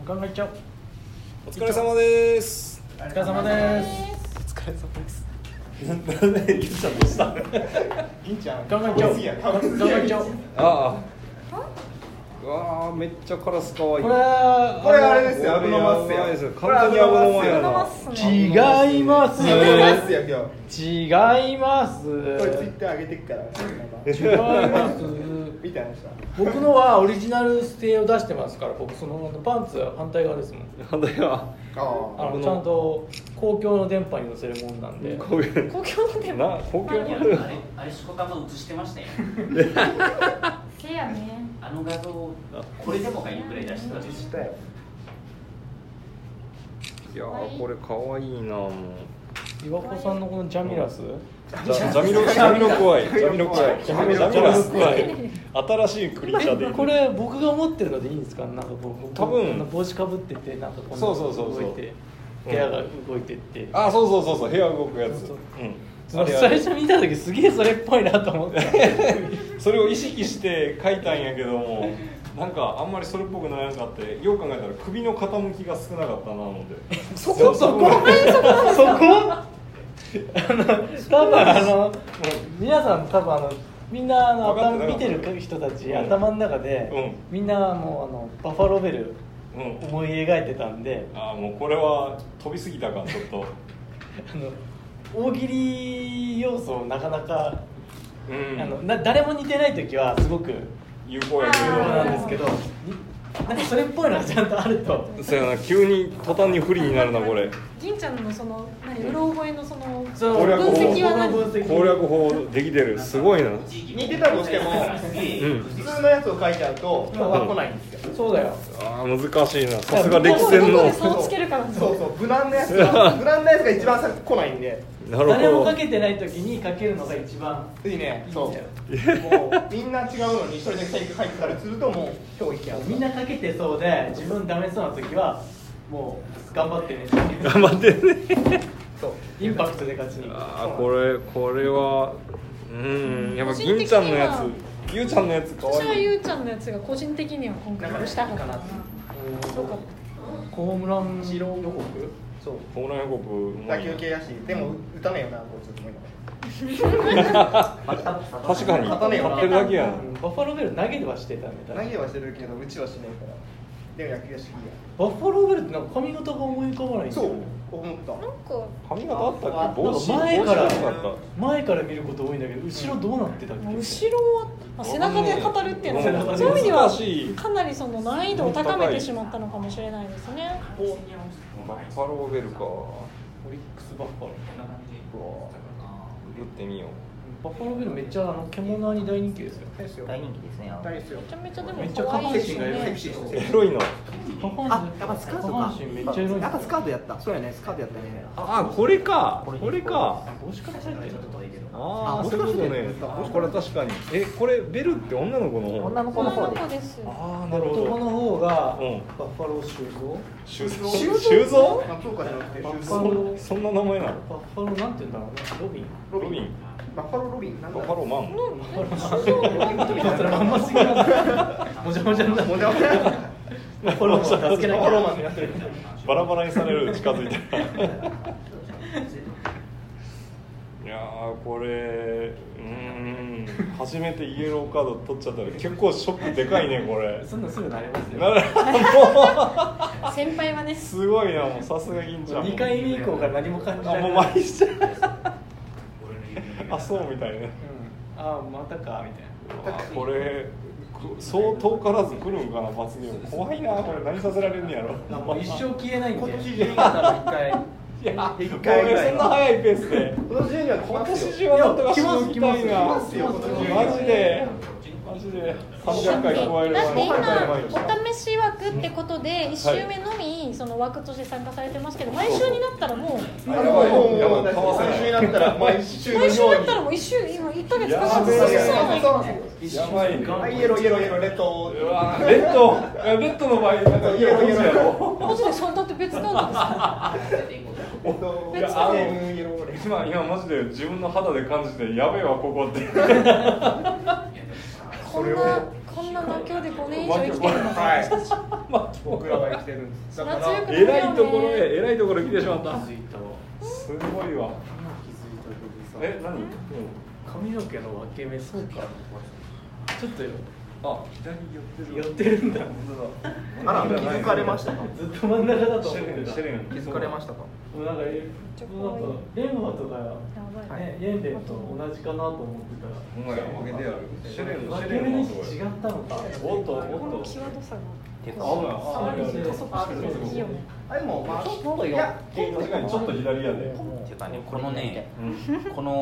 考えちゃう。 お疲れ様です。 お疲れ様です。 お疲れ様です。 なんでゆうちゃんどうした？ 銀ちゃん考えちゃう。考えちゃう。 ああ。うわーめっちゃカラス可愛い。 これあれですよ。アブノマスや。 完全にアブノマやな。 違います。違います。 これツイッター上げてくから。 違います。 みたいなさ。 僕のはオリジナル製を出してますから、僕そのパンツは反対側ですもん。 反対側。 ちゃんと公共の電波に乗せるもんなんで。 公共の電波。 公共の電波。 あれしこたま映してましたよ。 せやね。 あの画像これでもかいうくらい出してましたよ。 いやーこれ可愛いなもう。 岩子さんのこのジャミラス。 ジャミロ怖い。ジャミロ怖い。ジャミラス怖い。新しいクリーチャーで。 これ僕が持ってるのでいいんですか？なんかこう多分帽子かぶっててなんかこの動いて部屋が動いてって。 あそう部屋動くやつ。 最初見た時すげえそれっぽいなと思ってそれを意識して書いたんやけどもなんかあんまりそれっぽくならなかった。よう考えたら首の傾きが少なかったなのでそこ多分皆さん多分みんな見てる人たち、頭の中で、みんなもうバッファローベル思い描いてたんで、 もうこれは飛びすぎたかちょっと大喜利要素なかなか、誰も似てない時はすごく有効やけどなんですけど、なんかそれっぽいのがちゃんとあるとそうやな、急に途端に不利になるなこれ。 銀ちゃんのそのうろ覚えのその分析は何？ 攻略法できてる。すごいな。 似てたとしても普通のやつを書いちゃうと人が来ないんですよ。 そうだよ。 難しいな。さすが歴戦の。 そう無難なやつが一番来ないんで。 なるほど。 誰もかけてない時にかけるのが一番いいね。そう。もうみんな違うのに一人だけ書いてたりするともう憑依や。 みんなかけてそうで自分ダメそうな時はもう頑張ってね。 頑張ってね。 そう。インパクトで勝ちに。 これはやっぱ銀ちゃんのやつ、ゆうちゃんのやつ可愛い。 私はゆうちゃんのやつが個人的には今回押したかったな。そうか。 ホームラン予告。そう。 ホームラン予告。 打球系やし、でも打たねえよなこいつ思いながら。 確かに勝ってるだけやん。 バッファローベル投げてはしてたね。 投げはしてるけど打ちはしないから。でも野球が好きや。 バッファローベルってなんか髪型が思い浮かばないんですよ。 そう思った。 なんか髪型あったっけ？帽子前から見ること多いんだけど、後ろどうなってたっけ？ 後ろは背中で語るっていうのはそういう意味ではかなりその難易度を高めてしまったのかもしれないですね。 バッファローベルか。 オリックスバッファロー。 打ってみよう。 バッファローベルめっちゃ獣に大人気ですよ。 大人気ですね。 大ですよ。 めちゃめちゃでもめっちゃ下半身がエロいし。 エロいの。 やっぱスカートか。 めっちゃエロい。 やっぱスカートやった。そうやね、スカートやったね。 これか。 帽子から入ってる。 そういうことね。これ確かに。これベルって女の子の方？ 女の子です。 なるほど。 男の方がバッファロー修造？そんな名前なの？ バッファローなんて言うんだろうね。 ロビン。 バッファローロビン。 バッファローマン。 それまんますぎる。もじゃもじゃになってる。バッファロー助けない。 バッファローマンになってる。 バラバラにされる近づいて。いやーこれ初めてイエローカード取っちゃったら結構ショックでかいねこれ。 そんなすぐなれますよ。 先輩はね。 すごいな、もうさすが銀ちゃん。 2回目以降から何も感じない。 もう毎日そうみたいね。 またかみたいな。 これそう遠からず来るんかな罰ゲーム。怖いなこれ。何させられんねやろ。 もう一生消えないんで。 今年中に1回。 1回ぐらい。そんな早いペースで。 今年中には今年中はなんとかしのぎたいな。マジで300回加える。 だって今お試し枠ってことで1週目のみその枠として参加されてますけど、毎週になったらもう毎週になったら毎週のようにもう1週今1ヶ月かかってやばいね。 イエローレッド。 レッドの場合なんかイエローやろ。 マジでそんだって別なんですか？ 今マジで自分の肌で感じてやべえわここって。 こんな東京で5年以上生きてるのか僕らが生きてるんです。だからえらいところへえらいところ来てしまった気づいたわすごいわ気づいたけどさ何髪の毛の分け目そうかちょっとよあ左寄寄ってるんだあら気づかれましたか。 ずっと真ん中だと思ってたシェレン気づかれましたか。 もうなんかレンマとかねイエンデンと同じかなと思ってたらお前分けてやるシェレン分け目の位置違ったのかおっとおっこのと際どさがあ触り加速してるいいよねあでもまあいや確かにちょっと左やでていうかねこのねこの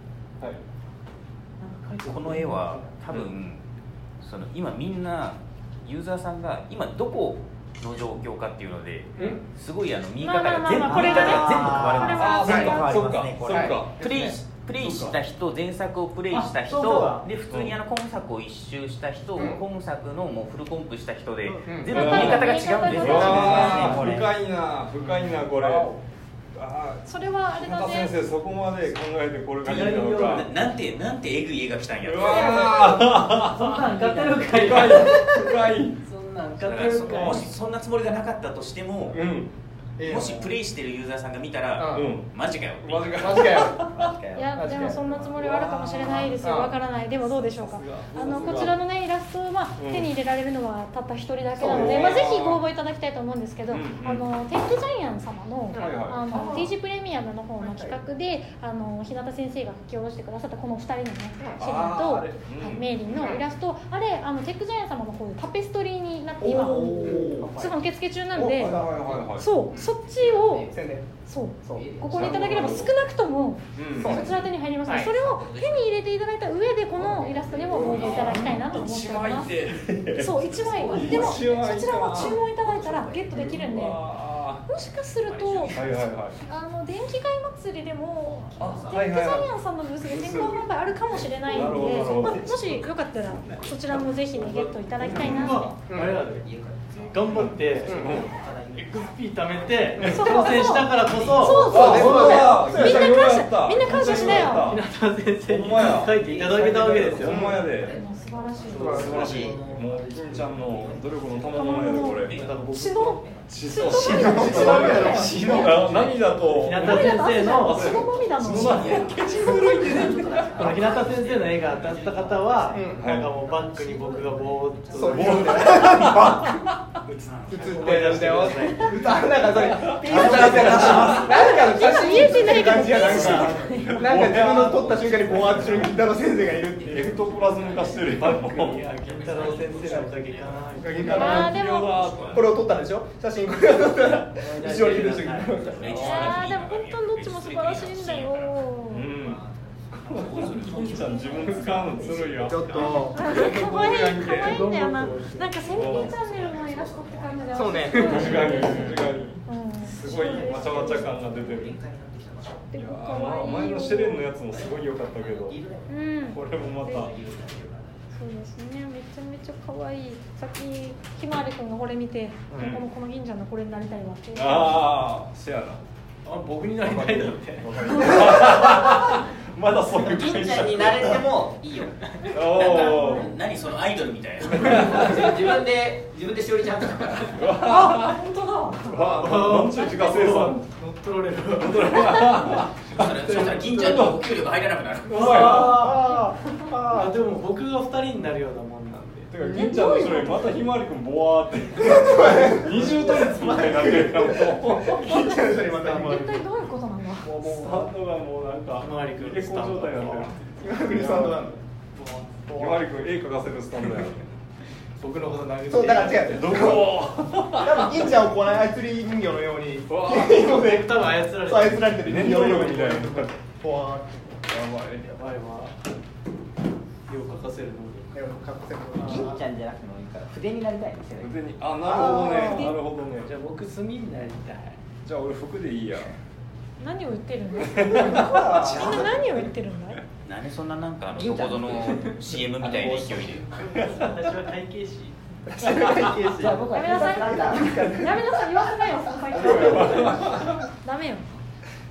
はいこの絵は多分その今みんなユーザーさんが今どこの状況かっていうのですごい見え方が全部これがね変わるんです。全部変わりますね。これそっかプレイした人、前作をプレイした人で普通に今作を一周した人、今作のもうフルコンプした人で全部見え方が違うんですよ。 深いな深いなこれそれはあれだね先生そこまで考えてこれがいいのかなんてえぐい絵が来たんや。 そんなん買ってるかい深いそんなん買だからってるかいもしそんなつもりがなかったとしても、もしプレイしてるユーザーさんが見たら、マジかよってマジかよ。 いやでもそんなつもりはあるかもしれないですよわからないでもどうでしょうかこちらのねイラストは手に入れられるのはたった一人だけなので、ぜひご応募いただきたいと思うんですけど、テックジャイアン様のTG プレミアムの方の企画で日向先生が書き下ろしてくださったこの2人のねシェリンとメイリンのイラストあれテックジャイアン様の方でタペストリーになって今すぐ受付中なんでそうそっちをそうここにいただければ少なくともそちら手に入りますので、それを手に入れていただいた上でこのイラストにもご応募いただきたいなと思っております。そう1枚でもそちらも注文いただいたらゲットできるんで、もしかすると電気街祭りでもテックジャイアンさんのブースで先行販売あるかもしれないんで、もしよかったらそちらもぜひねゲットいただきたいなと。 あれだね頑張って XP 貯めて挑戦したからこそみんな感謝しなよ。 日向先生に書いていただけたわけですよ。 ほんまやで素晴らしい素晴らしいもう金ちゃんの努力の賜物やでこれ血の涙と日向先生の血の涙のこの日向先生の絵が当たった方はなんかもうバックに僕がぼーっと映ってるんだよ。なんかそれピンとなってるなんか写真って感じやなんか自分の撮った瞬間にボワーッと後ろに金太郎先生がいるっていうエクトプラズム化してるバックに金太郎先生のおかげかな。 でもこれを撮ったんでしょ写真これを撮ったら後ろにいる人がいる。 でも本当にどっちも素晴らしいんだよ。 金ちゃん自分使うのずるいよちょっと可愛いんだよな。なんかセミチャンネルのイラストって感じで。 そうね確かにすごいわちゃわちゃ感が出てるいや前のシェレンのやつもすごい良かったけどこれもまたそうですね、めちゃめちゃ可愛い。さっきひまわりくんがこれ見て、この銀ちゃんのこれになりたいわって。 ああ、せやな。 僕になりたいんだって。 まだそういう銀ちゃんになれてもいいよ。何そのアイドルみたいな。自分でしおりちゃんとか。 あ、本当だ。 なんちゅう自家生産。 乗っ取られる。 そしたら銀ちゃんにお給料が入らなくなる。 でも僕が2人になるようなもんなんで。 てか銀ちゃんの後ろにまたひまわりくんボワーって二重統一みたいになってるから銀ちゃんの後ろにまたひまわりくん一体どういうことなんだ。 スタンドがもうなんかひまわりくんエコ状態になってるひまわりくんスタンドなんだひまわりくん絵描かせるスタンドや僕のこと殴ってそうだから違うどこ多分銀ちゃんをこう操り人形のように多分操られてる人形のようにみたいなボワーッやばいわ絵を描かせるのに銀ちゃんじゃなくてもいいから筆になりたいんですよね。 筆になるほどねなるほどねじゃあ僕墨になりたいじゃあ俺服でいいや何を言ってるんだ。みんな何を言ってるんだい。 なんでそんななんかどこぞの CM みたいな勢いで。 私は会計士じゃあ僕はやめなさい。やめなさい。言わせないよ。ダメよ。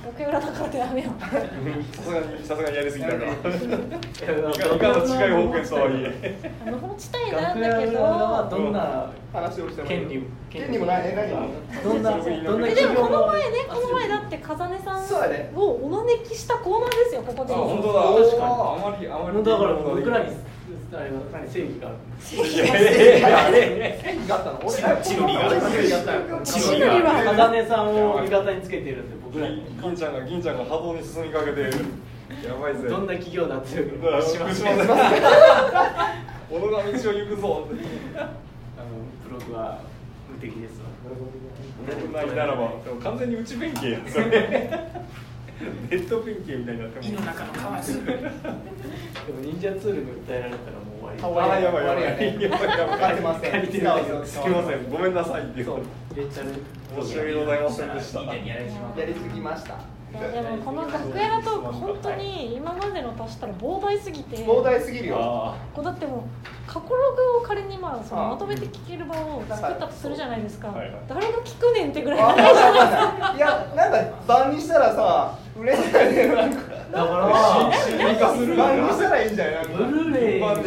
楽屋裏だからってダメよ。 さすがにやりすぎたか。いかの近い方向とはいえ。 持ちたいなんだけど。 どんな話をしても権利もないどんなでもこの前だって風音さんをお招きしたコーナーですよここで。 本当だ。確かに。あまりだから僕らに正義がある。 正義があったの？俺チロリが。 風音さんを味方につけてるんで僕らに。 銀ちゃんが波動に進みかけてる。やばいぜ。 どんな企業だっていうのします。小野が道を行くぞ。 ブログは無敵ですわ。 ブログないならば完全に内弁慶やそれ。ネット弁慶みたいになっても。 胃の中の蛙。 でも忍者ツールに訴えられたらもう終わり。 やばい。 買ってません。 すみません。ごめんなさいっていう。 レンタル申し訳ございませんでした。 やりすぎました。 でもこの楽屋のトーク本当に今までの足したら膨大すぎて。 膨大すぎるよ。 こうだってもう過去ログを仮にまとめて聞ける場を作ったとするじゃないですか。誰が聞くねんってぐらい長いじゃないですか。 いやなんか晩にしたらさ売れないねなんか。 だから晩にしたらいいんじゃない？ ブルーレイま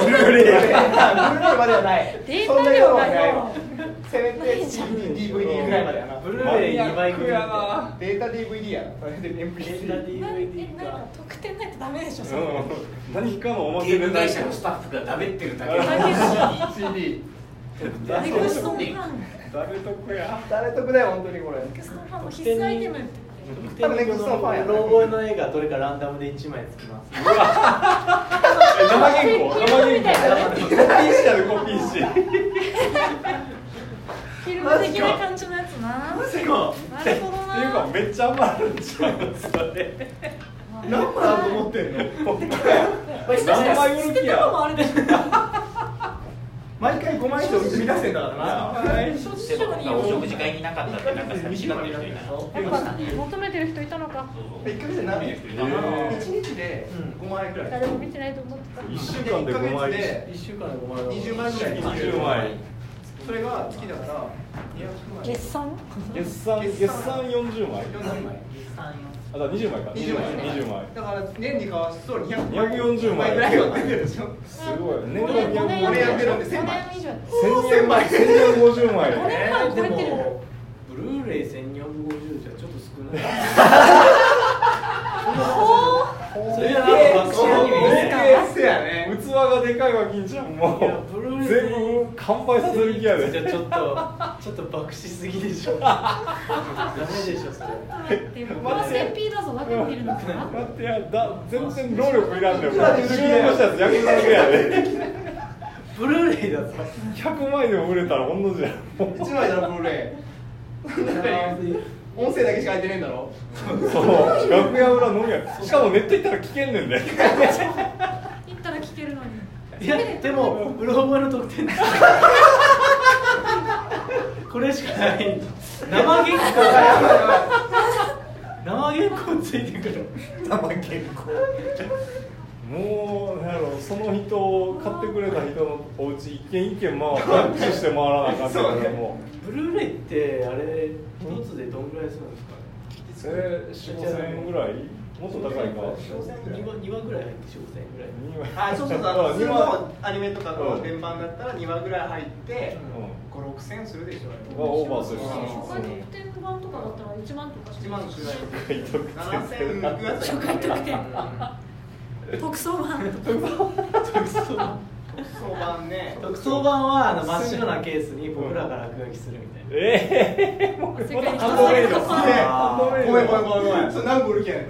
ではない。 データ量がよ。 せめて DVD ぐらいまでやな。 ブルーレイ2枚組やな。データ DVD やな。それで MP3。 なんか特典ないとダメでしょ。 何かのおまゲームけでない。 会社のスタッフがダメってるだけ。 CD。 誰がストンファン。 誰得や。 誰得だよ本当にこれ。 ストンファンの必須アイテム。 多分ネクストのファンや。 ロゴの絵がどれかランダムで1枚つきます。 生原稿。コピー紙やでコピー紙。 フィルム的な感じのやつな。 マジか。 なるほどな。 っていうかめっちゃ余るんちゃうそれ。 何枚あると思ってんの？ 何枚売る気や。 もあるでしょ。 毎回5枚以上生み出してんだからな。 でもお食事会になかったってなんか寂しがってる人いない。 求めてる人いたのか。 1ヶ月で何枚？1日で5枚ぐらい。 誰も見てないと思ってた。 1週間で5枚。 1週間で5枚。 20枚ぐらい。 20枚。 それが月だから月産 40枚。あ、だ20枚か。20枚。 だから年に交わすと 240枚ぐらいは出てるでしょ。 すごい。年 5年やってるんで1000枚。 1000枚。1250枚。 5年間超えてる。 ブルーレイ1250じゃちょっと少ない。それじゃなんか爆笑アニメやね。 器がでかいわ銀ちゃんも全部乾杯させる気やで。 じゃちょっと爆死すぎでしょ。ダメでしょそれ。 でも1000P だぞ分かってるのかな。 待ってや全然労力いらんだよ。収録したやつ焼くだけやで。 ブルーレイだぞ。 100枚でも売れたら同じや。 1枚だろブルーレイ。音声だけしか入ってねえんだろ。 そう楽屋裏のみや。しかもネット行ったら聞けんねんで。 行ったら聞けるのに。 いやでもブログの特典これしかない。生原稿ついてくる。 生原稿。 もうなんやろその人買ってくれた人のお家一軒一軒タッチして回らなあかんからもう。ブルーレイってあれ一つでどんぐらいするんですかね。 4、5000円ぐらい。もっと高いか。 2話ぐらい入って4、5000円ぐらい。 あ、そう普通のアニメとかの連番だったら2話ぐらい入って5、6000円するでしょ。 オーバーする。 初回特典版とかだったら1万とかして 1万の初回特典。 初回特典。特装版。 特装版ね。 特装版は真っ白なケースに僕らが落書きするみたいな。 もう世界にハンドメイド。 ごめん。それ何個売るけん。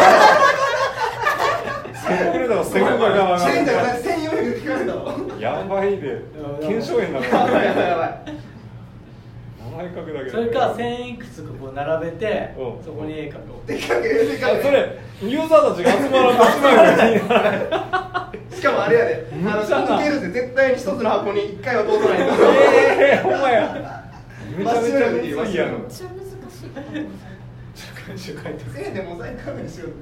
売れたら1000個が我慢 1400聞かれたの。 やばいで。検証円だから。やばい。名前書くだけ。 それか1000いくつかこう並べて、そこに絵描こう。 でかけ。 それユーザーたちが集まらんと集まるからいいな。 しかもあれやで、ケールで絶対に一つの箱に1回は通さないと。 ほんまや。めちゃめちゃむずいやん。 めっちゃ難しい。 でモザイクカメラしよう。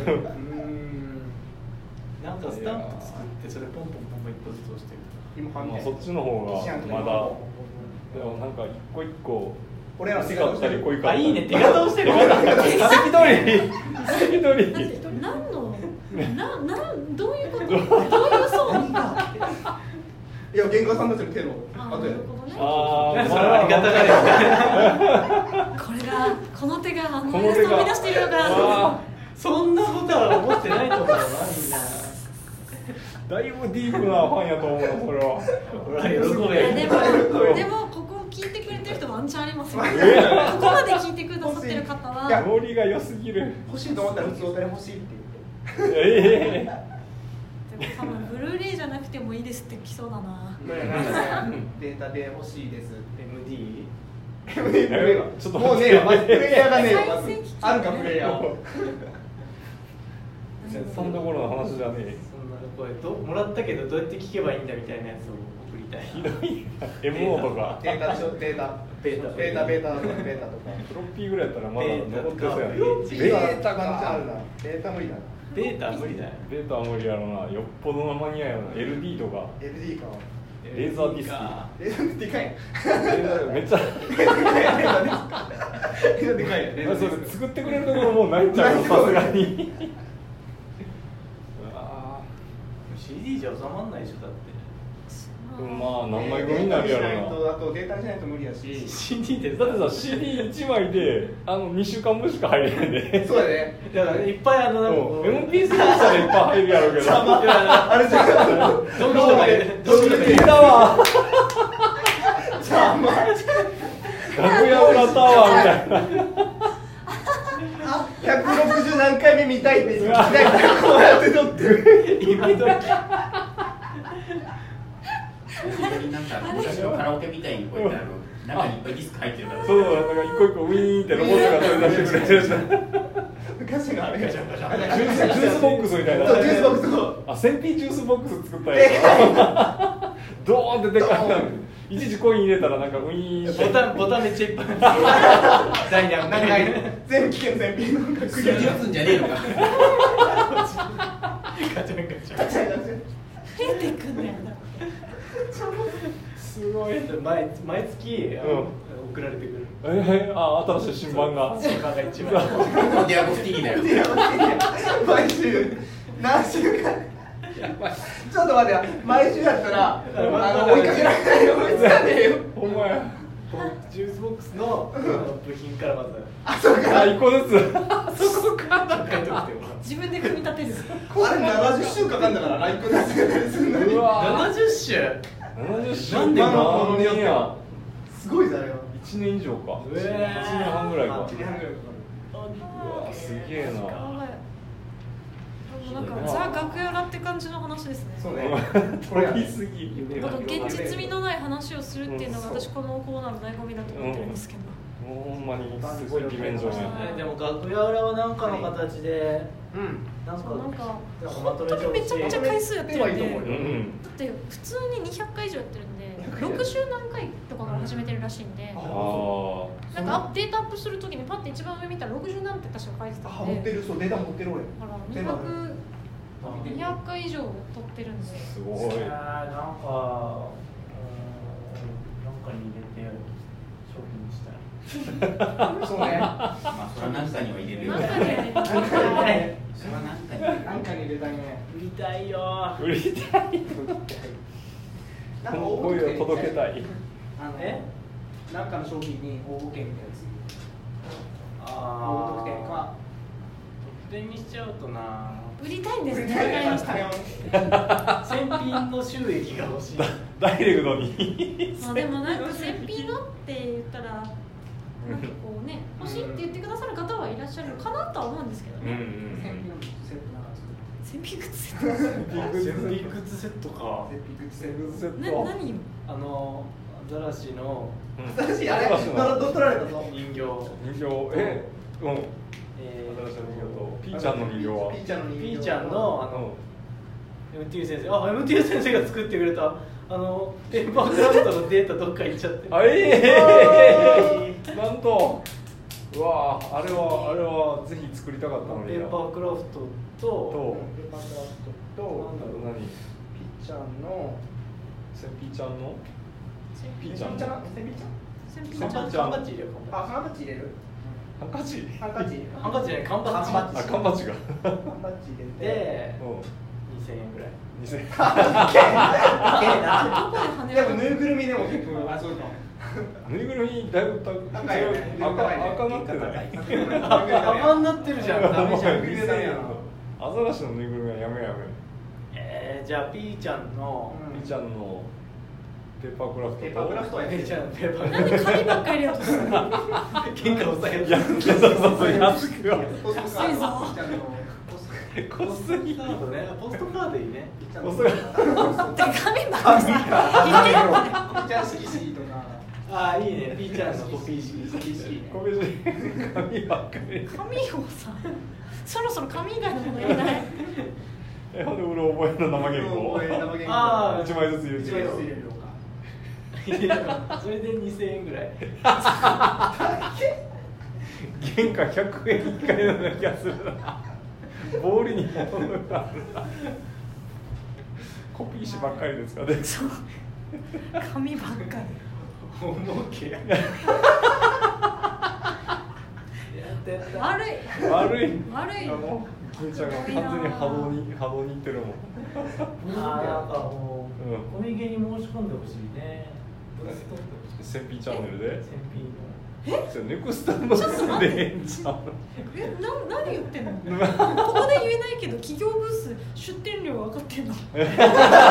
なんかスタンプ作ってそれポンポンポンポン一個ずつ押してる。 そっちの方がまだでもなんか一個一個俺らの好かったり濃いかったり。 いいね、手形をしてる。 関取。 何のどういうこと？どういう層？ いや、原画さんたちの手の後や。 ああ、 それはありがたがこれがこの手があのイラストを生み出しているのか。 そんなことは思ってないと思うな、みんな。 だいぶディープなファンやと思うの、それは。 でもここを聞いてくれてる人ワンチャンありますよ。ここまで聞いてくださってる方は。 ノリが良すぎる。 欲しいと思ったら普通お金欲しいって言って。 でも多分ブルーレイじゃなくてもいいですって来そうだな。 データで欲しいです。 MD？ ちょっともうねえよ、まずプレイヤーがねえよ、まずあるかプレイヤー。 そんな頃の話じゃねえ。 そんな声もらったけどどうやって聞けばいいんだみたいなやつを送りたい。 ひどい。MO とか。 データでしょ、データ。ベータとか。 フロッピーぐらいやったらまだ残ってそうやね。 ベータがあるな。ベータ無理だな。 ベータは無理だよ。 ベータは無理やろな。よっぽどのマニアやろな。LD とか。 LD か。 レーザーディスク。 レーザーでかい。 めっちゃ。 でかい。 それ作ってくれるところもうないんちゃうの、さすがに。 CD じゃ収まんないでしょ、だって。 まあ何枚組になるやろな。 あとデータにしないと無理やし。 CD でだってさ CD1 枚で2週間分しか入れないんで。 そうだね。 だからいっぱいなんか MP3 したらいっぱい入るやろうけど。 あれじゃん。 ドミとか聞いたわ。楽屋裏タワーみたいな。 160何回目見たいって言ってこうやって撮ってる。 今時なんか昔のカラオケみたいにこうやって中にいっぱいディスク入ってるから。 そう、なんか一個一個ウィーンってロボットが取り出してくれる。 昔のあれジュースボックスみたいな。 ジュースボックスを。 あ、1000ピジュースボックス作ったやつ。ドーンってでかいな。いちいちコイン入れたらなんかウィーンって。 ボタンめっちゃいっぱい。ダイナなんか全部危険全品のクリア打つんじゃねえのか。 ガチャガチャ。 増えてくんだよ。 すごい。 毎月送られてくる。 新しい新版が。 新版が一番。 ディアゴスティギだよ。 毎週何週間。ちょっと待ってよ、毎週やったら追いかけられないよ、追いつかねえよ。 ほんまや。 ジュースボックスの部品からまず。 あ、そうか。 1個ずつ。 そこか。自分で組み立てる。 あれ70週かかんだから、1個ずつするのに。 うわ。 70週。 70週。 なんでこのによっては。すごいじゃんよ。 1年以上か。1年半ぐらいか。 1年半ぐらいかうわ、すげえな。 なんかザ・楽屋裏って感じの話ですね。 そうね。 取りすぎ。 現実味のない話をするっていうのが私このコーナーの醍醐味だと思ってるんですけど。 ほんまにすごいディメンションやね。 でも楽屋裏はなんかの形で、なんかまとめてほしい。 めちゃめちゃ回数やってるんで。だって普通に200回以上やってるんで、60何回とかから始めてるらしいんで。なんかデータアップするときにパッて一番上見たら60何って確か書いてたんで。 持ってる、そうデータ持ってる俺。 200回以上撮ってるんで。 すごい。 なんかに入れて商品にしたい。 そうね。 まあそれは何かには入れるよ。 何かに入れたい。 それは何かに入れたいね。 売りたいよ。 売りたい。 なんか声を届けたい。 なんかの商品に応募券みたいなやつ。特典か。 特典にしちゃうとな。 売りたいんですね。わかりました。 選品の収益が欲しい。 ダイレクトに。 まあでもなんか選品のって言ったらなんかこうね欲しいって言ってくださる方はいらっしゃるかなとは思うんですけどね。選品グッズセット。 選品グッズセットか。 何？ アザラシの。 アザラシあれどう取られたの？ 人形。 ピーちゃんの人形はピーちゃんのMTU 先生、MTU 先生が作ってくれたペーパークラフトのデータどっか行っちゃって。 なんとうわあれはぜひ作りたかったのに。 ペーパークラフトと何？ ピーちゃんのピーちゃんのピーちゃんの選品カンバッチ入れる。 あ、カンバッチ入れる。 ハンカチ？ ハンカチ。 ハンカチじゃない、カンバッチ。 あ、カンバッチが。 カンバッチ入れて。 で、2000円ぐらい。 2000円。 でもぬいぐるみでも結構あ、そうか。 ぬいぐるみだいぶ高い。赤なってない。 赤になってるじゃん。ダメじゃん。2000円。 アザラシのぬいぐるみはやめ。 じゃあピーちゃんのペーパークラフト。 ペーパークラフトはペーちゃんのペーパー。 なんで紙ばっかり入れようとするの？ 原価抑えようと。 そう安くは。 安いぞ。 コストカードね。ポストカードいいね。 ポストカード。 で紙ばっかりさ。入れようね。 ピーちゃん色紙とか。 あ、いいね。ピーちゃんのコピー紙。 紙ばっかり。 紙をさ、そろそろ紙以外のもの入れない。 ほんでうろ覚えの生原稿。 ああ、 1枚ずつ入れて。 入れようか。 それで2000円ぐらい。 原価100円1回のような気がするな。ボールに物があるな。コピー紙ばっかりですかね。 そう。紙ばっかり。 重け。 悪い。 金ちゃんが完全に波動にいってるもん。 なんかもうコミケに申し込んでほしいね。 センピーチャンネルで。 センピーの。 ネクストのでええんちゃう。 何言ってんの？ここで言えないけど企業ブース出店料分かってんの？ここでは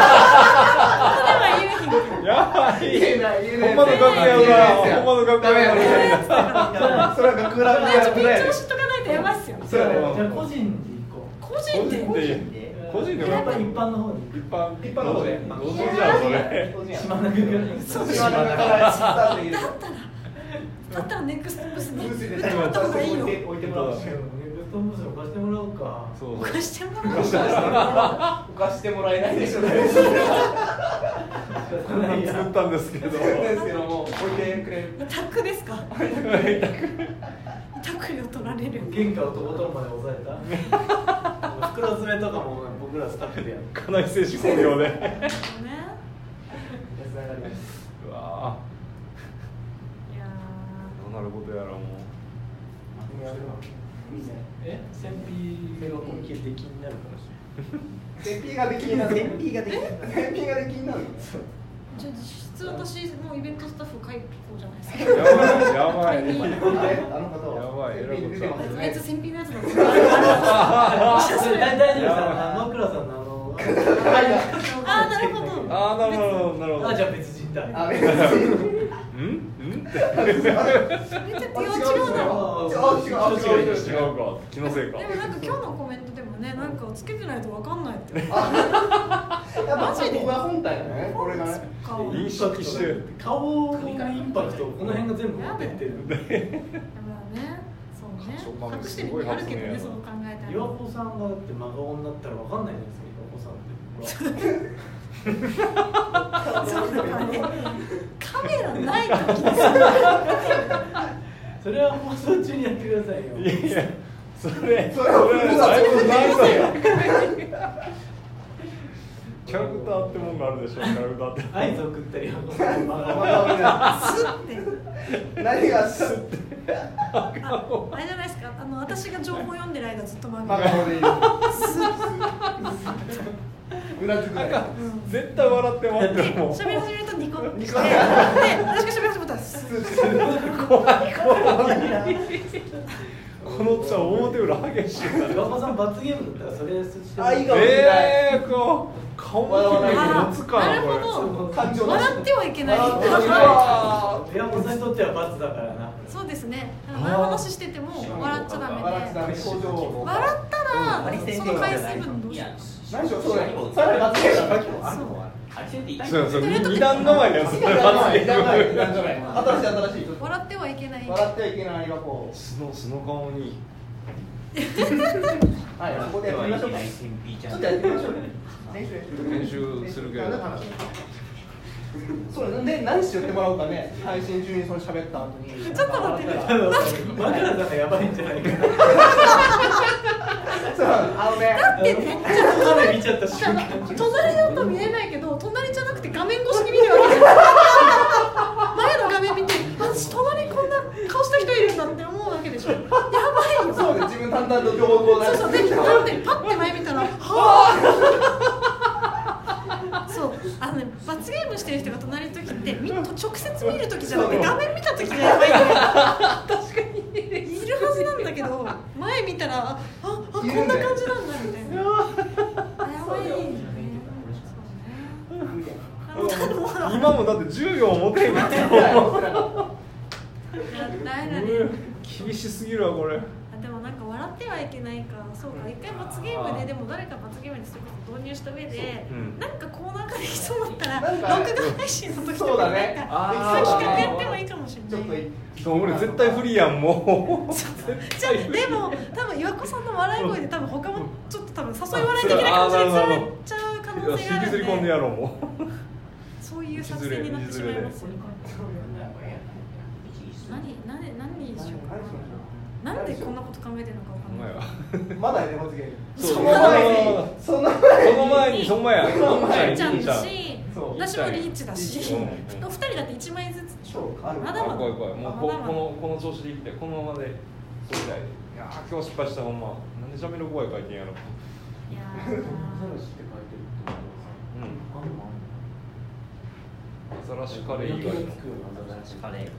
言えへんけど。 やばい。 言えない。 ほんまの楽屋だ。ほんまの楽屋だ。 それは学ランのやつピンチを知っとかないとやばいっすよ。 じゃあ個人で行こう。 個人でやっぱり一般の方に。 一般の方で。 どうぞじゃあそれ。 島中から。 だったらネクストブースにブースで売ってもらった方がいいよ。 置いてもらう。 ネクストブースを貸してもらおうか。 貸してもらおう。 貸してもらえないでしょ。 作ったんですけど。 ですけども置いてくれる。 委託ですか？委託料取られる。 原価をとことんまで抑えた。袋詰めとかも僕らスタッフでやる。 かなり精子工業で。 ね。 うわ。どうなることやらもう。 センピーが本気で出禁になるかもしセンピーができになる。センピーができになる。 じゃあ実質私もうイベントスタッフ解雇じゃないですか。 やばい。 あの方は。 やばい。えらいことだ。 あいつ先品のやつだ。 大丈夫です。野倉さんのあ、なるほど。 なるほど。 じゃあ別人だ。 めっちゃ違うな。 違うか。気のせいか。 でもなんか今日のコメントでもね、なんかつけてないとわかんないって。 マジで。ここが本体だね。これがね。 認識してる。 顔のインパクト、この辺が全部持ってってる。 そうね。隠してる意味あるけどね、そう考えたら。 岩子さんがだって真顔になったらわかんないじゃないですか、岩子さんって。 そうだからね。カメラない時です。 それは放送中にやってくださいよ。 いや、それキャラクターってもんがあるでしょ。キャラクターって。 合図送ったり。 何がすって。 あれじゃないですか。私が情報読んでる間ずっと漫画。 絶対笑って待ってるもん。 喋り始めるとニコってして、で、私が喋り始めたら怖い。このちゃん表裏激しい。 岩子さん罰ゲームだったらそれして。 あ、いいかもしれない。 顔も持つかな。 なるほど。笑ってはいけない。 岩子さんにとっては罰だからな。 そうですね。前話してても笑っちゃダメで。笑ったらその回数分どうしよう。 何しろそれ罰ゲームだ。 そう二段の前のやつ。 新しい。笑ってはいけない。 笑ってはいけないがこう。 素の顔に。 はい、ここでやってみましょう。ちょっとやってみましょう。 練習するけど。 そうなんで何しよってもらおうかね。配信中にそれ喋った後に。 ちょっと待って。 マクラさんがやばいんじゃないかな。 そう、 だってね。 彼見ちゃった瞬間。 隣だと見えないけど、隣じゃなくて画面越しに見るわけじゃん。前の画面見て、隣んだんと情報をそうそう、でパッて前見たらはあそうね、罰ゲームしてる人が隣の時って直接見る時じゃなくて画面見た時がやばいんだよ。確かにいるはずなんだけど前見たらこんな感じなんだみたいな。やばいね。 今もだって10秒持てへんかった厳しすぎるわこれ。 でもなんか笑ってはいけないか、そうか、一回罰ゲームででも誰か罰ゲームにすること導入した上で、なんかコーナーができそうだったら録画配信の時とかなんかそういう企画やってもいいかもしれない。 俺絶対不利やんもう。 じゃあでも多分岩子さんの笑い声で多分他もちょっと多分誘い笑い的な感じで釣られちゃう可能性があるんで。引きずり込んでやろうもう。そういう作戦になってしまいます。何にしようかな。なんでこんなこと考えてるのかわかんない。 まだやね罰ゲーム。 その前にその前や。 ちゃんだし、私もリーチだし、2人だって1枚ずつ。まだまだ。 怖い怖い。もうこの調子でいきたい。このままでそうみたい。いや今日失敗したほんま。なんでジャメル怖い書いてんやろ。いや。アザラシカレー以外の。 アザラシカレー。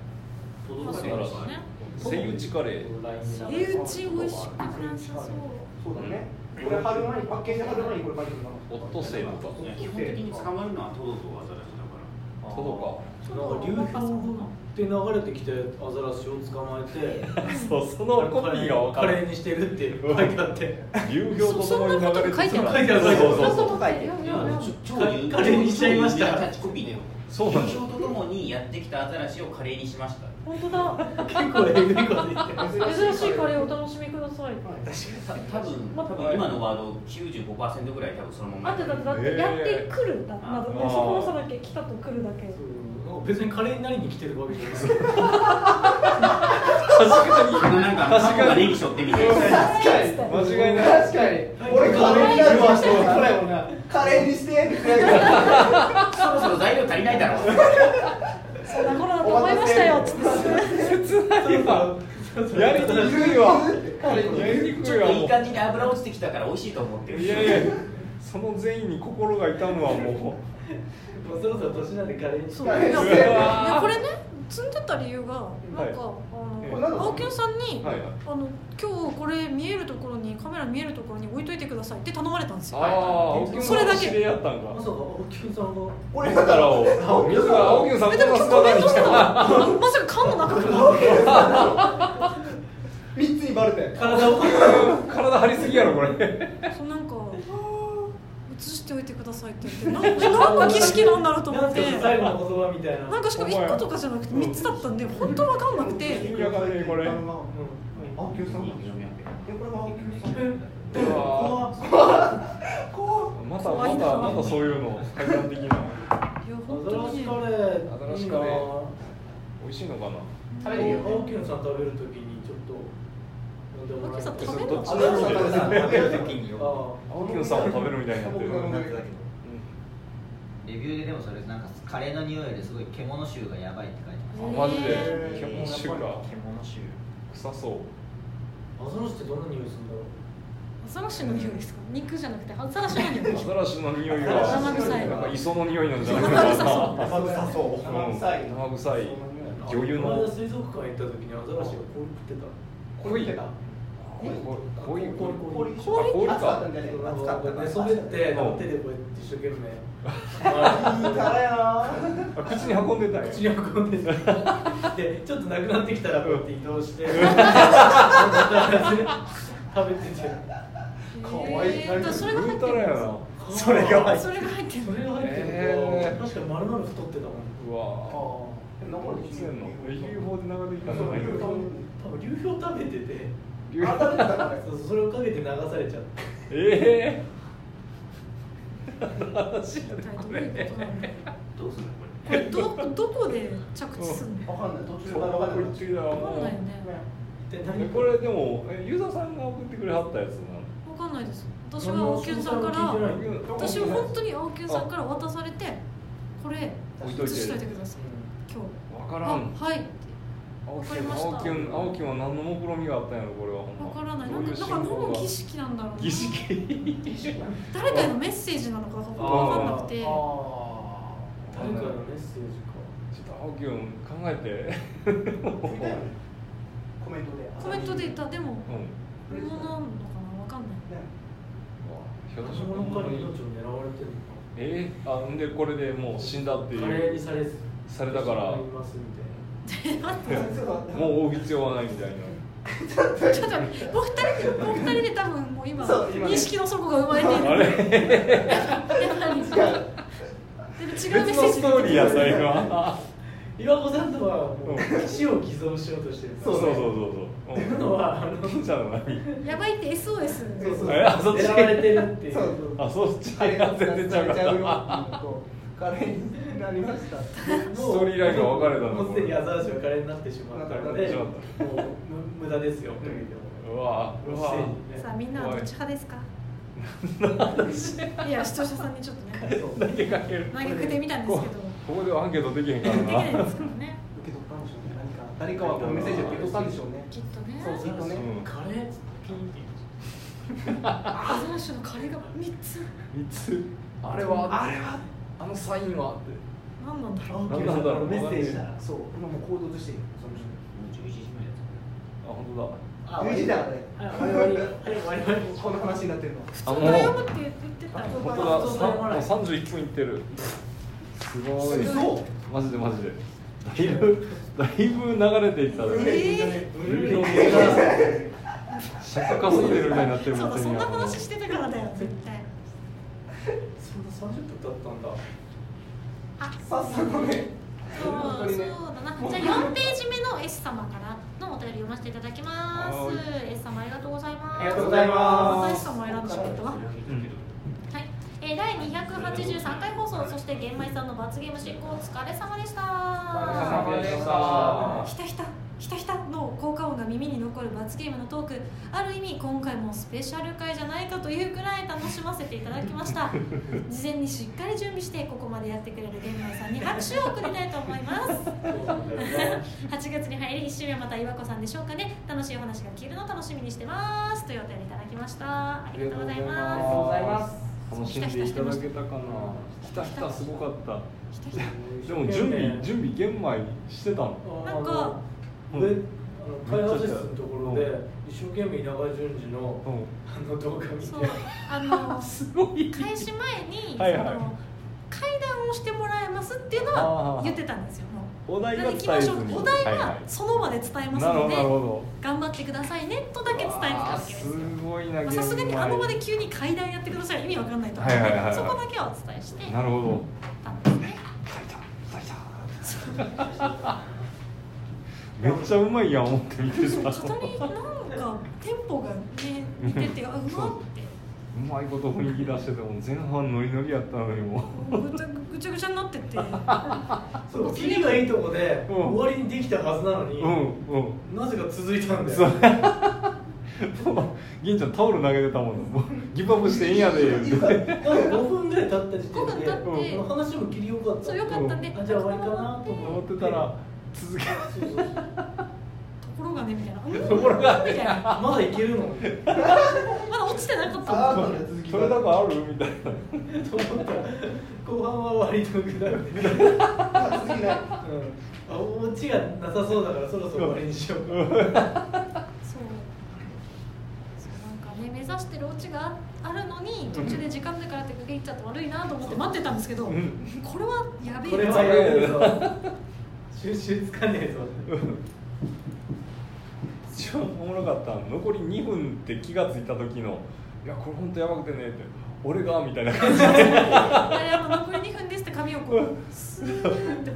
セイウチカレー。 セイウチ美味しくなさそう。 そうだね。これ貼る前にパッケージ貼る前にこれ書いてるの。 オットセイとか。 基本的に捕まるのはトドとアザラシだから。 トドか。 なんか流氷って流れてきてアザラシを捕まえて、 そうそのコピーが分かる。 カレーにしてるって書いてあって。 流氷とともに流れてきて。 書いてある。 そうそう書いてる。 カレーにしちゃいました。 キャッチコピーだよ。 そうなんだ。 流氷とともにやってきたアザラシをカレーにしました。 本当だ。 結構えぐいこと言って。 珍しいカレーをお楽しみください。 多分今のワード95%ぐらい多分そのまま。 だってやってくるだ。まずそこの差だけ来たと来るだけ。 別にカレーになりに来てるわけじゃない。 確かに。 なんか確かにネギしょってみて。 確かに。間違いない。確かに。俺カレーになるわ。カレーにしてって言ってないから。 そろそろ材料足りないだろ。 そんな頃だと思いましたよ。 切ないわ。やりにくいわ。やりにくいわ。 ちょっといい感じに油落ちてきたから美味しいと思ってる。 いやいや、その全員に心が痛むわもう。 そろそろ年なんでカレーにして。 いやこれね積んでた理由がなんか青木さんに今日これ見えるところにカメラ見えるところに置いといてくださいって頼まれたんですよ。それだけ。 まさか青木さんが俺だから水が青木さんこんな姿にしたまさか缶の中から 3つにバレて体張りすぎやろこれ。 そうなんか映しておいてくださいって言って何の儀式なんだろうと思って最後の言葉みたいな。 なんかしかも1個とかじゃなくて3つだったんで本当わかんなくて。 意味わかんないこれ。 青木さん。これが青木さん。 またそういうの階段的な。 いや本当にね。 アザラシカレー美味しいのかな。 青木さん食べるときにちょっと。 青木さん食べるの？ どっちでもいいんだよ。青木さんを食べるみたいになってる。 レビューででもそれなんかカレーの匂いですごい獣臭がやばいって書いてます。マジで獣臭か。 獣臭。 臭そう。 アザラシってどんな匂いするんだろう。 アザラシの匂いですか？肉じゃなくてアザラシの匂い。 アザラシの匂いは生臭い。 なんか磯の匂いなんじゃないかな。生臭い。魚油の。 水族館行った時にアザラシが氷食ってた。 氷ってた。氷か。暑かったんじゃねえ。暑かった。 寝そべって手でこうやって一生懸命。 いいからやな。 口に運んでたよ。 口に運んでた。でちょっとなくなってきたらこうやって移動して食べてて。 かわいい。 それが入ってる。 それが入ってる。 確かに丸々太ってたもん。 うわ。流れてきてんの？流氷で流れてきたんじゃないの？ 多分流氷食べてて。それをかけて流されちゃって。 どうすんのこれどこで着地するの？ わかんない。途中からわかんない。 わかんないよね。 これでもユーザーさんが送ってくれはったやつなの？ わかんないです。私は青木さんから私は本当に青木さんから渡されてこれ移しといてください。今日。 わからん。 はい。 わかりました。 青木は何の目論みがあったんやろこれは。 わからない。なんか飲む儀式なんだろうな。 儀式。 誰かへのメッセージなのかわかんなくて。 誰かのメッセージか。 ちょっと青木君考えて。 コメントで。 コメントで言った。でも本物なのかなわかんない。 ひょっとしてこの彼に命を狙われてるのか。 んでこれでもう死んだっていう。 カレーにされたから。もう追う必要はないみたいな。 ちょっとお二人で多分もう今認識の底が生まれている。 あれ？ やっぱり。でも違うメッセージ。 別のストーリーやった今。 岩子さんとはもう死を偽造しようとしてる。 そう。 っていうのはじゃあ何？ やばいって SOS。 そっち狙われてるっていう。 そっち。全然ちゃうかった。 カレーになりました。 ストーリーラインが分かれたの。 もうすでにアザラシはカレーになってしまったので、もう無駄ですよ。 うわ。 さあみんなはどっち派ですか？いや視聴者さんにちょっとね投げかける。 投げかけてみたんですけど。 ここではアンケートできへんからな。 できないですからね。 受け取ったんでしょうね。誰かはこのメッセージを受け取ったんでしょうね。 きっとね。 そうきっとね。 カレーピンピン。 アザラシのカレーが3つ。 あれはあのサインはって。 何なんだろう。 何なんだろう。 メッセージだ。 そう今もう行動してる。 あ本当だ。 11時だからね。この話になってるの。 普通から読むって言ってた。 本当だ。31分いってる。すごい。マジで。だいぶ流れていったね。尺稼いでるみたいになってるもんね。 そんな話してたからだよ絶対。 そんな30分経ったんだ。 さっさとね。 そうだな。じゃあ4ページ目の S 様からのお便り読ませていただきます。S 様ありがとうございます。 ありがとうございます。 S 様を選んでしまったわ。はい。第283回放送、そして玄米さんの罰ゲーム執行お疲れ様でした。ひたひたの効果音が耳に残る罰ゲームのトーク、ある意味今回もスペシャル回じゃないかというくらい楽しませていただきました。事前にしっかり準備してここまでやってくれる玄米さんに拍手を送りたいと思います。8月に入り1週目はまた岩子さんでしょうかね。楽しいお話が聞けるのを楽しみにしてますというお便りいただきました。ありがとうございます。 楽しんでいただけたかな。ひたひたすごかった。でも準備玄米してたの。 なんか開発室のところで一生懸命稲川淳二の動画見て、 すごい開始前に階段をしてもらえますっていうのは言ってたんですよ。 お題は行きましょう。お題はその場で伝えますので頑張ってくださいねとだけ伝えてたわけですよ。さすがにあの場で急に階段やってください意味わかんないと思うのでそこだけはお伝えしてなるほどたんですね。 めっちゃうまいやん思って見てた。 ただになんかテンポがね似ててうまってうまいこと雰囲気出してても前半ノリノリやったのにもぐちゃぐちゃになっててそう切りがいいとこで終わりにできたはずなのになぜか続いたんだよ。 銀ちゃんタオル投げてたもん。もうギブアップしてええんやで 5分ぐらい経った時点で話も切りよかった。 そうよかったんでじゃあ終わりかなと思ってたら続けところがねみたいなところがみたいなまだいけるのまだ落ちてなかったそれだからあるみたいなと思ったら後半は割とくだる続きないオチがなさそうだからそろそろ終わりにしようか。 そうなんかね目指してるオチがあるのに途中で時間だからって区切っちゃって悪いなと思って待ってたんですけどこれはやべえこれはやべえぞ収集つかねえぞ。 一番おもろかった残り2分って気がついた時のいやこれ本当やばくてねって俺がみたいな感じで残り2分ですって紙をこうスーって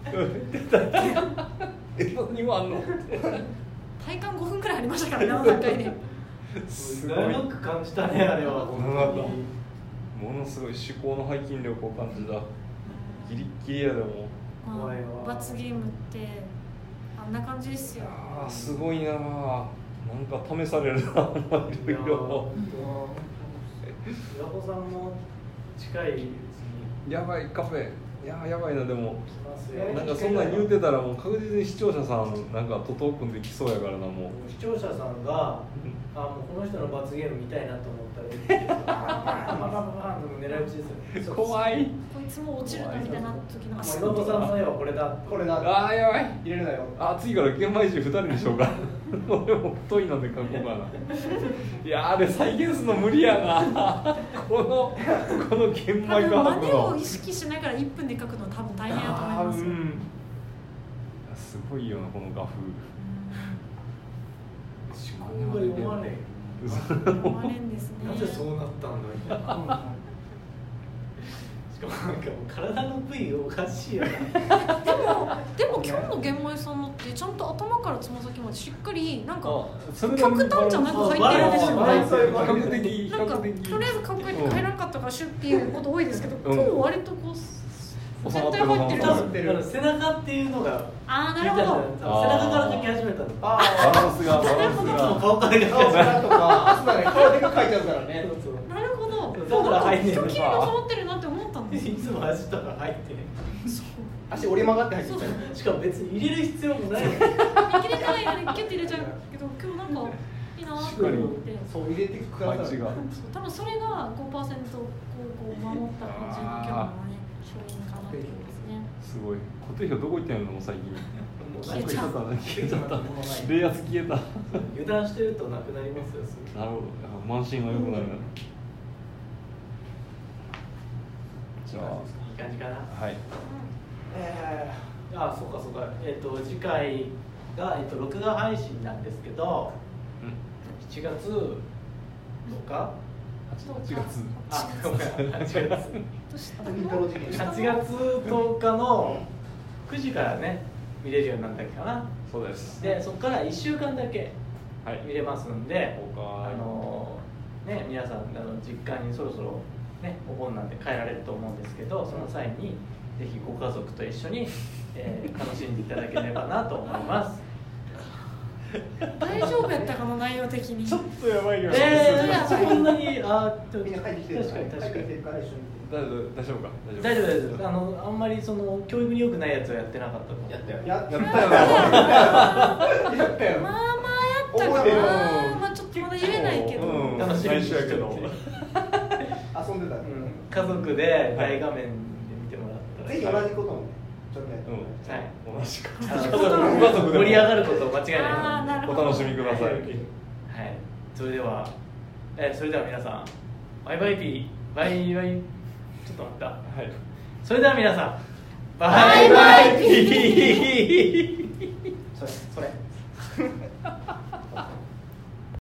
2分あんの体感5分くらいありましたからねあの段階で。 すごい長く感じたねあれは。 ものすごい思考の背筋力を感じた。ギリッギリやでも罰ゲームってあんな感じですよ。 すごいな。なんか試されるな。いろいろ。 岩子さんも近いうちにやばいカフェいややばいな。でもなんかそんなん言うてたらもう確実に視聴者さんなんか徒党組んできそうやからな。もう視聴者さんがもうこの人の罰ゲーム見たいなと思ったらバンバンバンバンと狙い撃ちですよ。 怖い。 こいつも落ちるなみたいな時の岩本さんの絵はこれだあやばい。 入れるなよ。 次から玄米汁2人にしようか。俺も太いので書こうかな。いやあれ再現するの無理やな。この玄米が真似を意識しながら1分で書くのは多分大変だと思いますよ。 すごいよなこの画風。 読まれ読まれんですね。 なぜそうなったんだみたいな。しかもなんかもう体の部位おかしいよな。 でも今日の玄米さんのってちゃんと頭からつま先までしっかりなんか極端じゃなく入ってるんですよね。なんかとりあえず考えて帰らんかったからシュッっていうこと多いですけど、今日割とこう絶対入ってる。 背中っていうのがなるほど。 背中から描き始めたの。 バランスが顔から描き始めたとか顔でか描いちゃうからね。 なるほど。 だから入ってる。 人気に収まってるなって思ったんです。 いつも足とか入って足折り曲がって入ってる。しかも別に入れる必要もない。 入れてないのにキュッて入れちゃうけど、今日なんかいいなって思って。 そう入れていくから。 多分それが 5% こう守った感じの今日のね勝因かなっていうですね。 すごい。固定票どこ行ったんやろ最近。 消えちゃった。 冷圧消えた。 油断してるとなくなりますよ。 なるほど。慢心が良くなる。じゃあいい感じかな。 はい。 そうかそうか。次回が録画配信なんですけど、7月10日。 8月。 ごめん8月。8月10日の9時からね見れるようになったっけかな。 そうです。 でそこから1週間だけ見れますので、皆さん実家にそろそろねお盆なんで帰られると思うんですけど、その際にぜひご家族と一緒に、楽しんでいただければなと思います。 大丈夫やったかな内容的に。 ちょっとやばいよ。 そんなにみんな帰ってきてる。 確かに。 大丈夫か。 大丈夫。あんまりその教育に良くないやつはやってなかったと。 やったよ。 まあやったかな。まあちょっとまだ言えないけど。 楽しみにしてるけど。 遊んでた。 家族で大画面で見てもらったら。 ぜひ同じことをね。ちょっとやってもらいたい。 同じか。盛り上がること間違いない。 お楽しみください。はい。 それでは皆さんバイバイピーバイバイ。ちょっと待った。はい。それでは皆さんバイバイピー。それ。